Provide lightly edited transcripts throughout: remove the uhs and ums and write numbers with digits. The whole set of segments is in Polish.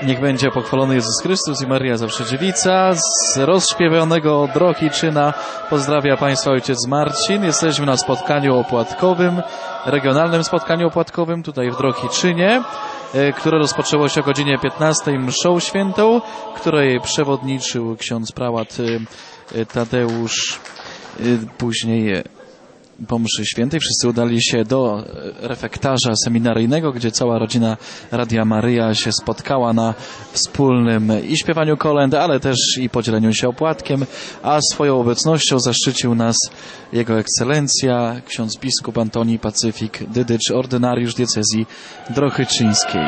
Niech będzie pochwalony Jezus Chrystus i Maria Zawsze Dziewica. Z rozśpiewionego Drohiczyna pozdrawia Państwa ojciec Marcin. Jesteśmy na spotkaniu opłatkowym, regionalnym spotkaniu opłatkowym tutaj w Drohiczynie, które rozpoczęło się o godzinie 15 mszą świętą, której przewodniczył ksiądz prałat Tadeusz. Później po mszy świętej wszyscy udali się do refektarza seminaryjnego, gdzie cała rodzina Radia Maryja się spotkała na wspólnym i śpiewaniu kolęd, ale też i podzieleniu się opłatkiem, a swoją obecnością zaszczycił nas Jego Ekscelencja, ksiądz biskup Antoni Pacyfik Dydycz, ordynariusz diecezji drohyczyńskiej.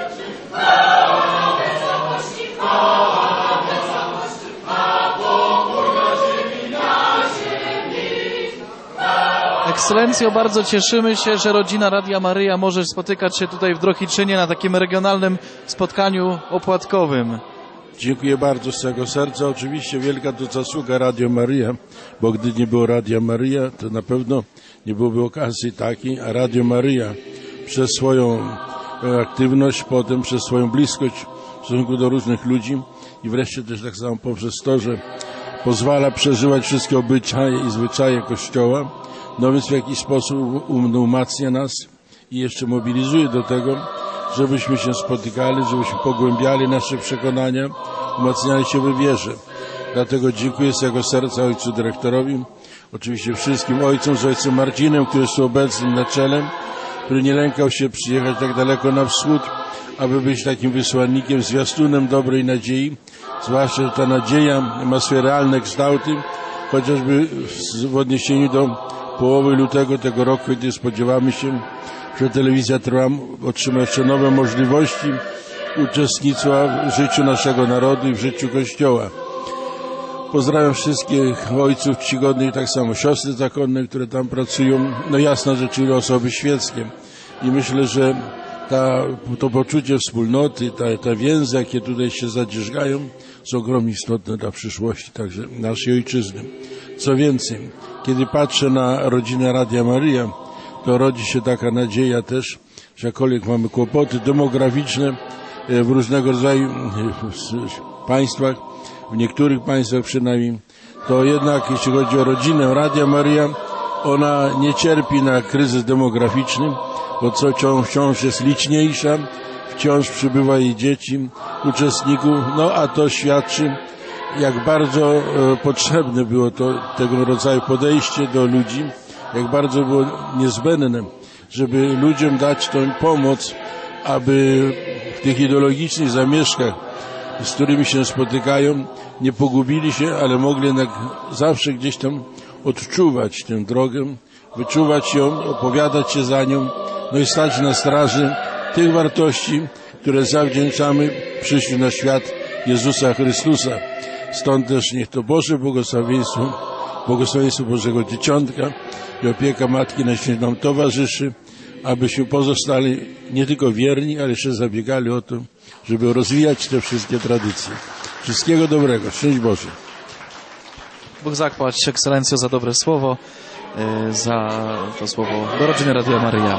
Ekscelencjo, bardzo cieszymy się, że rodzina Radia Maryja może spotykać się tutaj w Drohiczynie na takim regionalnym spotkaniu opłatkowym. Dziękuję bardzo z całego serca. Oczywiście wielka to zasługa Radio Maryja, bo gdy nie było Radia Maryja, to na pewno nie byłoby okazji takiej, a Radio Maryja przez swoją aktywność, potem przez swoją bliskość w stosunku do różnych ludzi i wreszcie też tak samo poprzez to, że pozwala przeżywać wszystkie obyczaje i zwyczaje Kościoła, no więc w jakiś sposób umacnia nas i jeszcze mobilizuje do tego, żebyśmy się spotykali, żebyśmy pogłębiali nasze przekonania, umacniali się we wierze. Dlatego dziękuję z całego serca ojcu dyrektorowi, oczywiście wszystkim ojcom, z ojcem Marcinem, który jest tu obecnym na czele, który nie lękał się przyjechać tak daleko na wschód, aby być takim wysłannikiem, zwiastunem dobrej nadziei, zwłaszcza, że ta nadzieja ma swoje realne kształty, chociażby w odniesieniu do połowy lutego tego roku, gdy spodziewamy się, że telewizja Trwam otrzyma jeszcze nowe możliwości uczestnictwa w życiu naszego narodu i w życiu Kościoła. Pozdrawiam wszystkich ojców czcigodnych, tak samo siostry zakonne, które tam pracują. No jasna rzecz, czyli osoby świeckie. I myślę, że to poczucie wspólnoty, te więzy, jakie tutaj się zadzierzgają, są ogromnie istotne dla przyszłości także naszej ojczyzny. Co więcej, kiedy patrzę na rodzinę Radia Maryja, to rodzi się taka nadzieja też, że jakkolwiek mamy kłopoty demograficzne w różnego rodzaju państwach, w niektórych państwach przynajmniej, to jednak jeśli chodzi o rodzinę Radia Maryja, ona nie cierpi na kryzys demograficzny, bo wciąż jest liczniejsza, wciąż przybywa jej dzieci, uczestników, no a to świadczy, jak bardzo potrzebne było tego rodzaju podejście do ludzi, jak bardzo było niezbędne, żeby ludziom dać tą pomoc, aby w tych ideologicznych zamieszkach, z którymi się spotykają, nie pogubili się, ale mogli jednak zawsze gdzieś tam odczuwać tę drogę, wyczuwać ją, opowiadać się za nią, no i stać na straży tych wartości, które zawdzięczamy przyjściu na świat Jezusa Chrystusa. Stąd też niech to Boże błogosławieństwo Bożego Dzieciątka i opieka Matki Najświętszej nam towarzyszy, abyśmy pozostali nie tylko wierni, ale jeszcze zabiegali o to, żeby rozwijać te wszystkie tradycje. Wszystkiego dobrego. Szczęść Boże. Bóg zapłać, Ekscelencjo, za dobre słowo, za to słowo do rodziny Radia Maryja.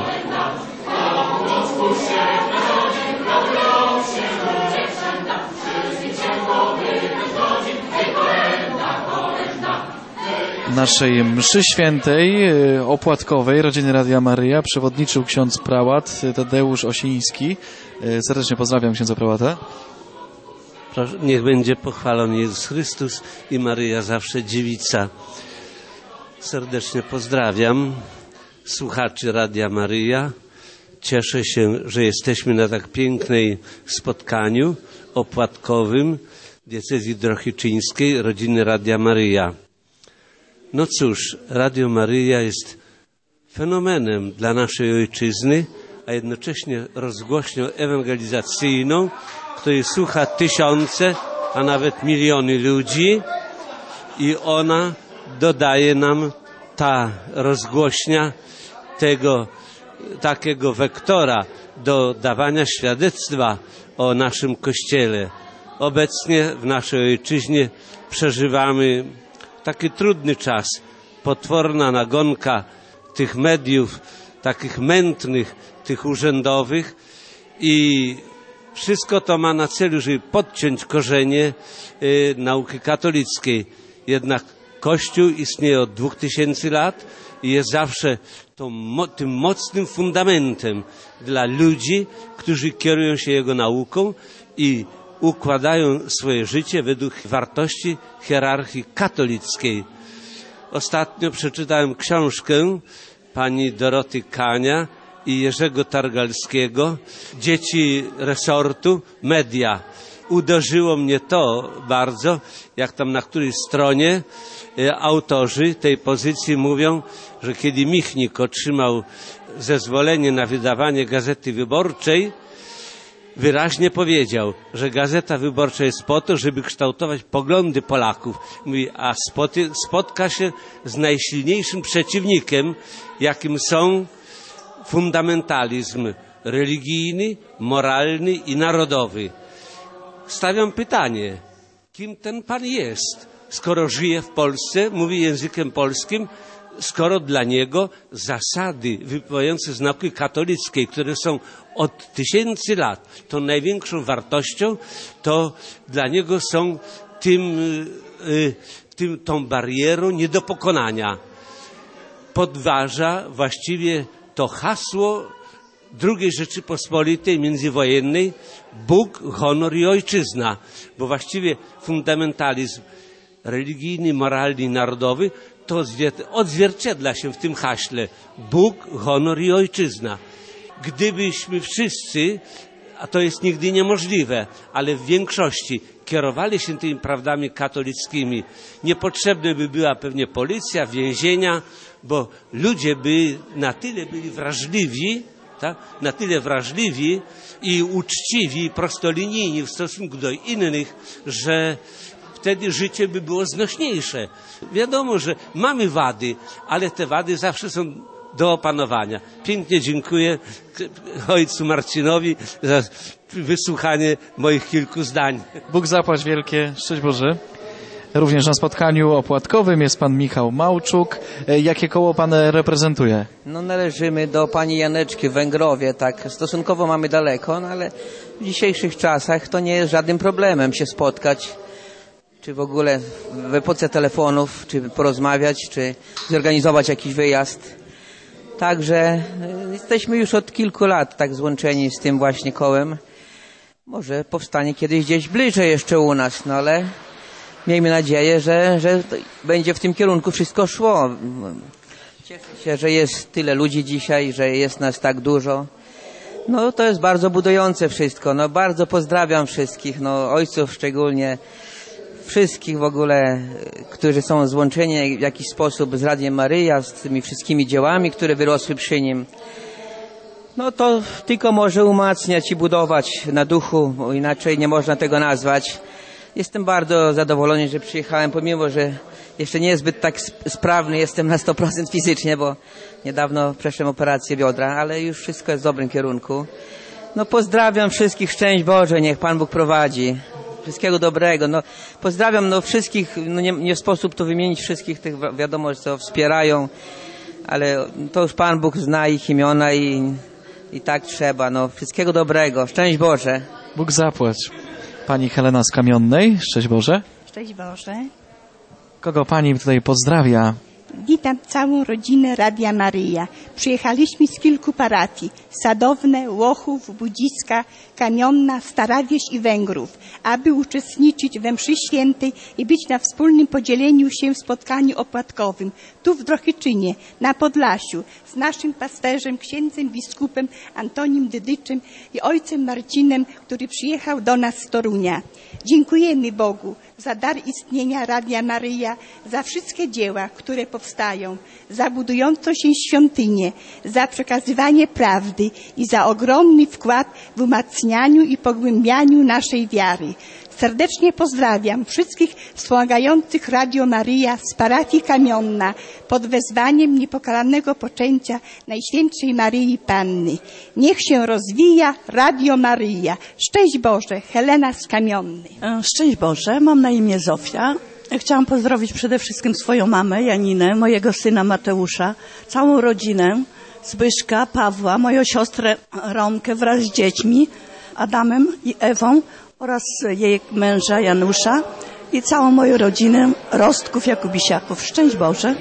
Naszej mszy świętej opłatkowej rodziny Radia Maryja przewodniczył ksiądz prałat Tadeusz Osiński. Serdecznie pozdrawiam księdza prałata. Proszę, niech będzie pochwalony Jezus Chrystus i Maryja Zawsze Dziewica. Serdecznie pozdrawiam słuchaczy Radia Maryja. Cieszę się, że jesteśmy na tak pięknej spotkaniu opłatkowym diecezji drohiczyńskiej rodziny Radia Maryja. No cóż, Radio Maryja jest fenomenem dla naszej ojczyzny, a jednocześnie rozgłośnią ewangelizacyjną, której słucha tysiące, a nawet miliony ludzi i ona dodaje nam, ta rozgłośnia, takiego wektora do dawania świadectwa o naszym Kościele. Obecnie w naszej ojczyźnie przeżywamy taki trudny czas, potworna nagonka tych mediów, takich mętnych, tych urzędowych i Wszystko to ma na celu, żeby podciąć korzenie nauki katolickiej. Jednak Kościół istnieje od 2000 lat i jest zawsze tym mocnym fundamentem dla ludzi, którzy kierują się jego nauką i układają swoje życie według wartości hierarchii katolickiej. Ostatnio przeczytałem książkę pani Doroty Kania i Jerzego Targalskiego, Dzieci resortu, media. Uderzyło mnie to bardzo, jak tam na którejś stronie autorzy tej pozycji mówią, że kiedy Michnik otrzymał zezwolenie na wydawanie Gazety Wyborczej, wyraźnie powiedział, że Gazeta Wyborcza jest po to, żeby kształtować poglądy Polaków. Mówi, a spotka się z najsilniejszym przeciwnikiem, jakim są fundamentalizm religijny, moralny i narodowy. Stawiam pytanie, kim ten pan jest, skoro żyje w Polsce, mówi językiem polskim, skoro dla niego zasady wypływające z nauki katolickiej, które są od 1000 lat, tą największą wartością, to dla niego są tą barierą nie do pokonania. Podważa właściwie to hasło II Rzeczypospolitej międzywojennej: Bóg, honor i ojczyzna, bo właściwie fundamentalizm religijny, moralny i narodowy to odzwierciedla się w tym haśle: Bóg, honor i ojczyzna. Gdybyśmy wszyscy, a to jest nigdy niemożliwe, ale w większości kierowali się tymi prawdami katolickimi, niepotrzebna by była pewnie policja, więzienia, bo ludzie by na tyle byli wrażliwi, tak? Na tyle wrażliwi i uczciwi, prostolinijni w stosunku do innych, że wtedy życie by było znośniejsze. Wiadomo, że mamy wady, ale te wady zawsze są do opanowania. Pięknie dziękuję ojcu Marcinowi za wysłuchanie moich kilku zdań. Bóg zapłać wielkie. Szczęść Boże. Również na spotkaniu opłatkowym jest pan Michał Małczuk. Jakie koło pan reprezentuje? No, należymy do pani Janeczki w Węgrowie, tak stosunkowo mamy daleko, no ale w dzisiejszych czasach to nie jest żadnym problemem się spotkać, czy w ogóle w epoce telefonów, czy porozmawiać, czy zorganizować jakiś wyjazd. Także jesteśmy już od kilku lat tak złączeni z tym właśnie kołem. Może powstanie kiedyś gdzieś bliżej jeszcze u nas, no ale miejmy nadzieję, że będzie w tym kierunku wszystko szło. Cieszę się, że jest tyle ludzi dzisiaj, że jest nas tak dużo. No to jest bardzo budujące wszystko. No bardzo pozdrawiam wszystkich, no ojców szczególnie, wszystkich w ogóle, którzy są złączeni w jakiś sposób z Radiem Maryja, z tymi wszystkimi dziełami, które wyrosły przy nim. No to tylko może umacniać i budować na duchu, bo inaczej nie można tego nazwać. Jestem bardzo zadowolony, że przyjechałem, pomimo że jeszcze nie jest zbyt tak sprawny jestem na 100% fizycznie, bo niedawno przeszedłem operację biodra, ale już wszystko jest w dobrym kierunku. No pozdrawiam wszystkich, szczęść Boże, niech Pan Bóg prowadzi. Wszystkiego dobrego. No, pozdrawiam wszystkich, no nie sposób tu wymienić wszystkich tych, wiadomo, co wspierają, ale to już Pan Bóg zna ich imiona i tak trzeba. No, wszystkiego dobrego. Szczęść Boże. Bóg zapłać. Pani Helena z Kamionnej. Szczęść Boże. Szczęść Boże. Kogo pani tutaj pozdrawia? Witam całą rodzinę Radia Maryja. Przyjechaliśmy z kilku parafii: Sadowne, Łochów, Budziska, Kamionna, Stara-Wieś i Węgrów, aby uczestniczyć we mszy świętej i być na wspólnym podzieleniu się w spotkaniu opłatkowym, tu w Drochyczynie, na Podlasiu, z naszym pasterzem, księdzem biskupem Antonim Dydyczem i ojcem Marcinem, który przyjechał do nas z Torunia. Dziękujemy Bogu za dar istnienia Radia Maryja, za wszystkie dzieła, które powstają, za budującą się świątynię, za przekazywanie prawdy i za ogromny wkład w umacnianiu i pogłębianiu naszej wiary. Serdecznie pozdrawiam wszystkich wspomagających Radio Maryja z parafii Kamionna pod wezwaniem niepokalanego poczęcia Najświętszej Maryi Panny. Niech się rozwija Radio Maryja. Szczęść Boże, Helena z Kamionnej. Szczęść Boże, mam na imię Zofia. Chciałam pozdrowić przede wszystkim swoją mamę Janinę, mojego syna Mateusza, całą rodzinę, Zbyszka, Pawła, moją siostrę Romkę wraz z dziećmi, Adamem i Ewą oraz jej męża Janusza i całą moją rodzinę Rostków Jakubisiaków. Szczęść Boże.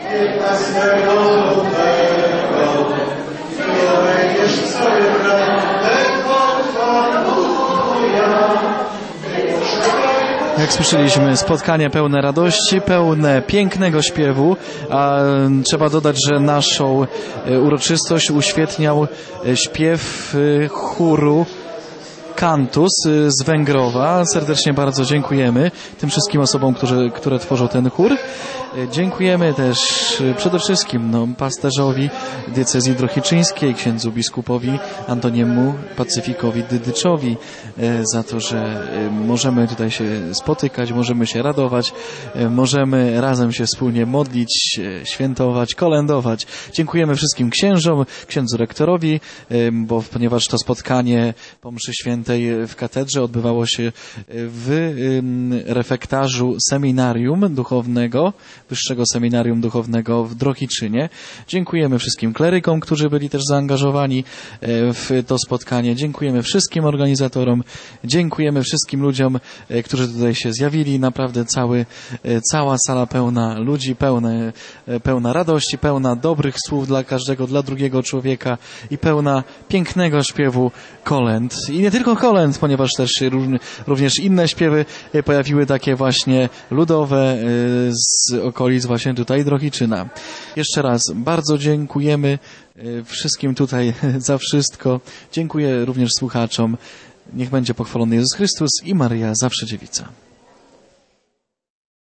Jak słyszeliśmy, spotkanie pełne radości, pełne pięknego śpiewu, a trzeba dodać, że naszą uroczystość uświetniał śpiew chóru Cantus z Węgrowa. Serdecznie bardzo dziękujemy tym wszystkim osobom, które tworzą ten chór. Dziękujemy też przede wszystkim pasterzowi diecezji drohiczyńskiej, księdzu biskupowi Antoniemu Pacyfikowi Dydyczowi za to, że możemy tutaj się spotykać, możemy się radować, możemy razem się wspólnie modlić, świętować, kolędować. Dziękujemy wszystkim księżom, księdzu rektorowi, ponieważ to spotkanie po mszy świętej w katedrze odbywało się w refektarzu seminarium duchownego, Wyższego Seminarium Duchownego w Drohiczynie. Dziękujemy wszystkim klerykom, którzy byli też zaangażowani w to spotkanie. Dziękujemy wszystkim organizatorom. Dziękujemy wszystkim ludziom, którzy tutaj się zjawili. Naprawdę cała sala pełna ludzi, pełna radości, pełna dobrych słów dla każdego, dla drugiego człowieka i pełna pięknego śpiewu kolęd. I nie tylko kolęd, ponieważ też również inne śpiewy pojawiły, takie właśnie ludowe z okolic właśnie tutaj Drohiczyna. Jeszcze raz bardzo dziękujemy wszystkim tutaj za wszystko. Dziękuję również słuchaczom. Niech będzie pochwalony Jezus Chrystus i Maryja zawsze dziewica.